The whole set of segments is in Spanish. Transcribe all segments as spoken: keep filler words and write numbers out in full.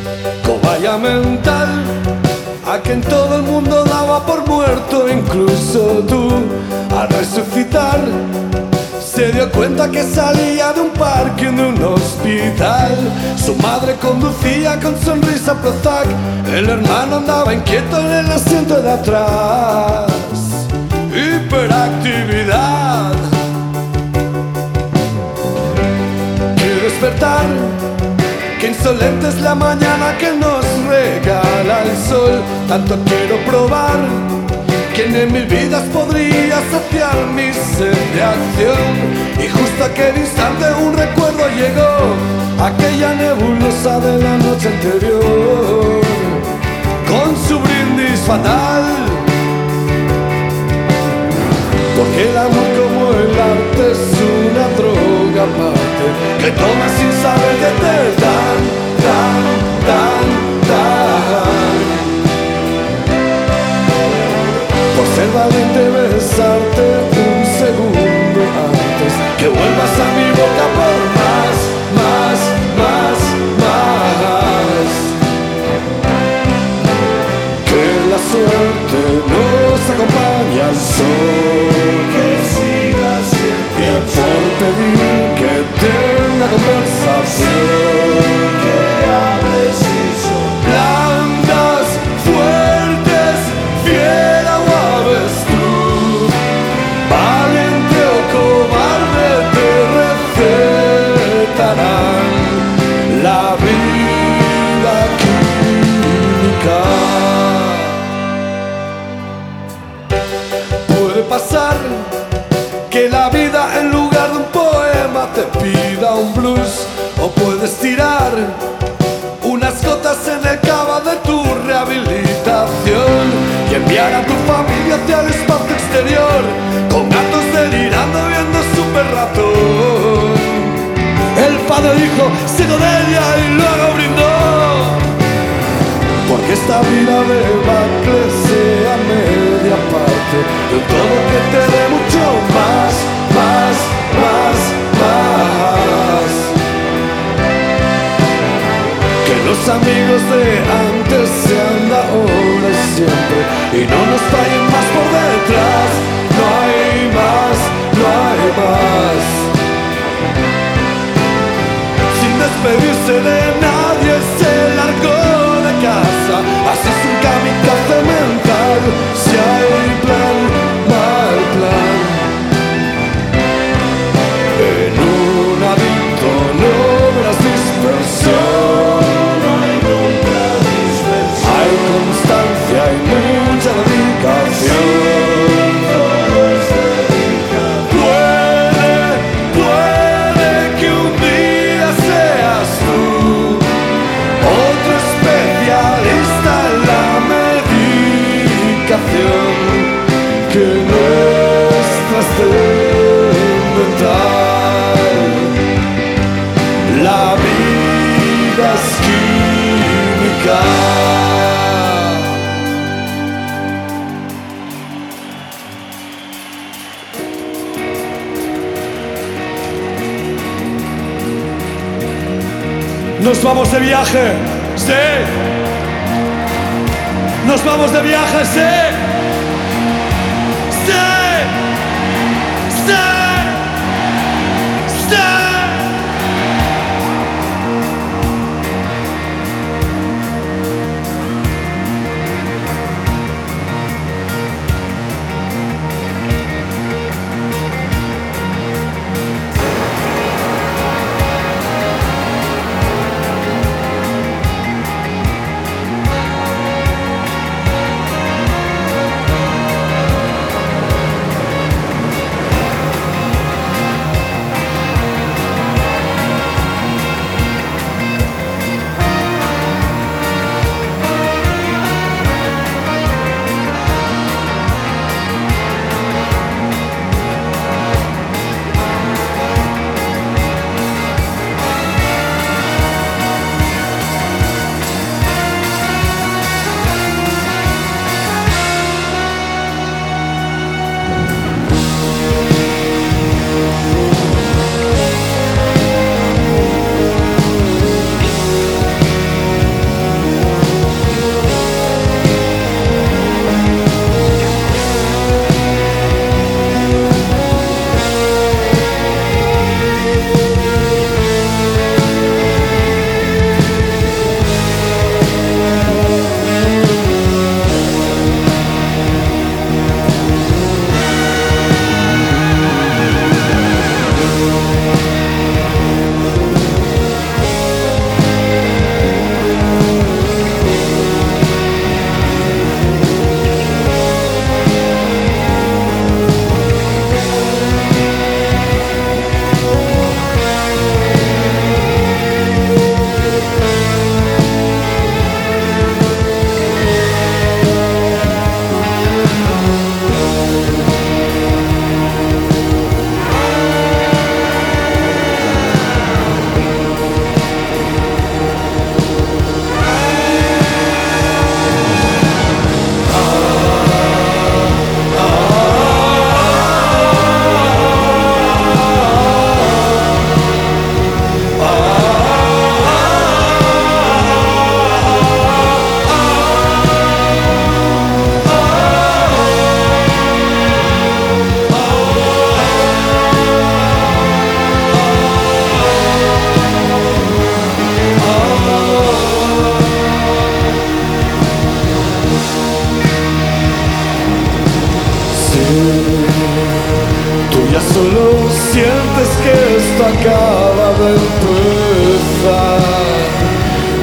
Cobaya mental, a quien todo el mundo daba por muerto, incluso tú. Al resucitar se dio cuenta que salía de un parque, de un hospital. Su madre conducía con sonrisa Prozac, el hermano andaba inquieto en el asiento de atrás. Hiperactividad. Quiero despertar, qué insolente es la mañana que nos regala el sol. Tanto quiero probar que en mil vidas podría saciar mi sed de acción. Y justo aquel instante un recuerdo llegó, aquella nebulosa de la noche anterior, con su brindis fatal. Porque el amor como el arte es una droga aparte, que tomas sin saber que te dan, dan, dan, dan. Por ser valiente besarte un segundo antes, que vuelvas a mi boca por más, más, más, más. Que la suerte nos acompañe al sol, que siga siempre, y por pedir que tenga conversación, que hables y son blandas, fuertes, fiera o avestruz, valiente o cobarde te recetarán la vida química. Puede pasar que la vida en lugar de un poema te pida un blues, o puedes tirar unas gotas en el cava de tu rehabilitación y enviar a tu familia hacia el espacio exterior con gatos delirando viendo Super Ratón. El padre dijo sigo de ella y luego brindó, porque esta vida de Bacle sea media parte de todo que te dé mucho más, más, más, más. Que los amigos de antes sean de ahora y siempre, y no nos fallen más por detrás. No hay más, no hay más. Sin despedirse de nadie se largó de casa, así es un kamikaze mental. Si hay plan, mal plan. En un adicto no verás dispersión, no hay nunca dispersión. Hay constancia y mucha dedicación. Todo es dedicación. Puede, puede que un día seas tú otro especialista en la medicación, que no es trascendental. La vida es química. Nos vamos de viaje, sí. Nos vamos de viaje, sí. Sí. Sí. Sí.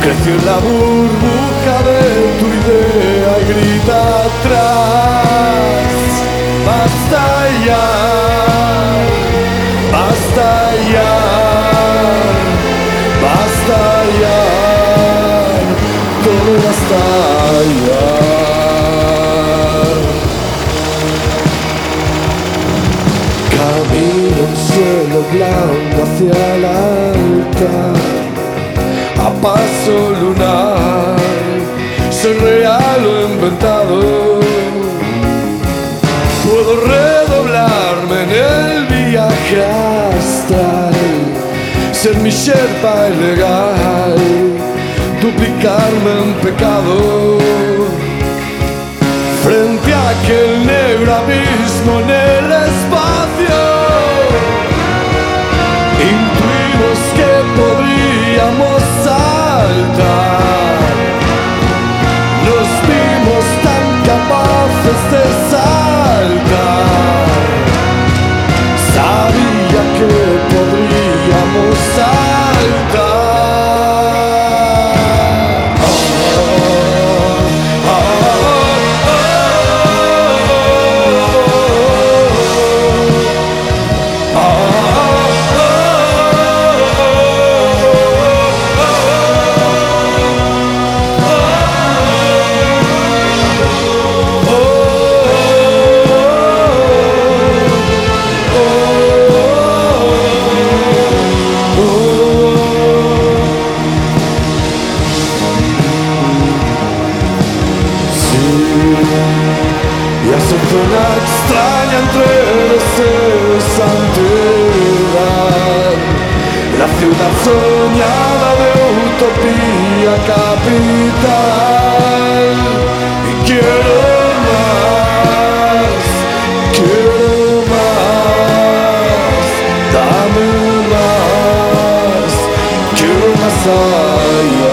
creció en la burbuja de tu idea y grita atrás. Basta ya, basta ya, basta ya, todo basta ya. Camino en suelo blanco hacia el altar, a paso lunar, soy real o inventado. Puedo redoblarme en el viaje astral, ser mi sherpa ilegal, duplicarme en pecado. Frente a aquel negro abismo en el espacio, intuimos que podríamos saltar. Nos vimos tan capaces de saltar. Sabía que podríamos saltar. Una extraña entre deseos santidad, la ciudad soñada de utopía capital. Y quiero más, quiero más, dame más, quiero más allá.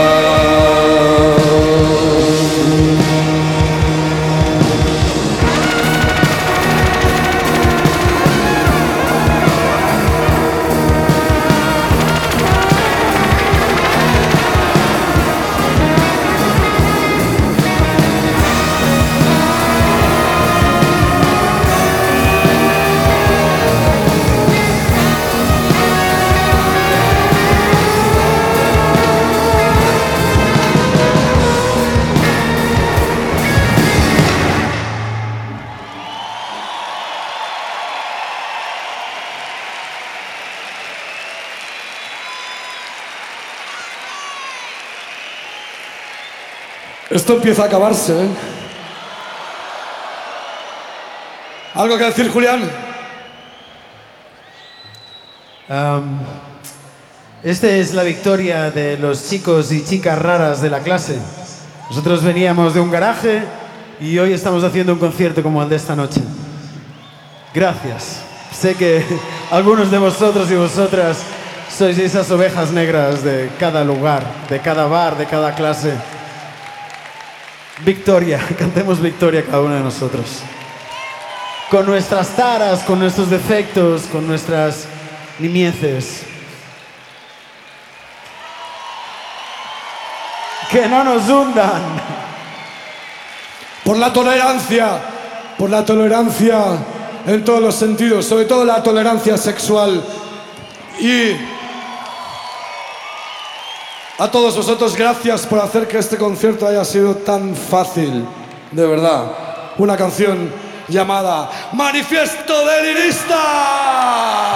Esto empieza a acabarse, ¿eh? ¿Algo que decir, Julián? Um, esta es la victoria de los chicos y chicas raras de la clase. Nosotros veníamos de un garaje y hoy estamos haciendo un concierto como el de esta noche. Gracias. Sé que algunos de vosotros y vosotras sois esas ovejas negras de cada lugar, de cada bar, de cada clase. Victoria, cantemos victoria cada uno de nosotros. Con nuestras taras, con nuestros defectos, con nuestras nimieces. Que no nos hundan. Por la tolerancia, por la tolerancia en todos los sentidos, sobre todo la tolerancia sexual. Y a todos vosotros, gracias por hacer que este concierto haya sido tan fácil, de verdad. Una canción llamada Manifiesto Delirista.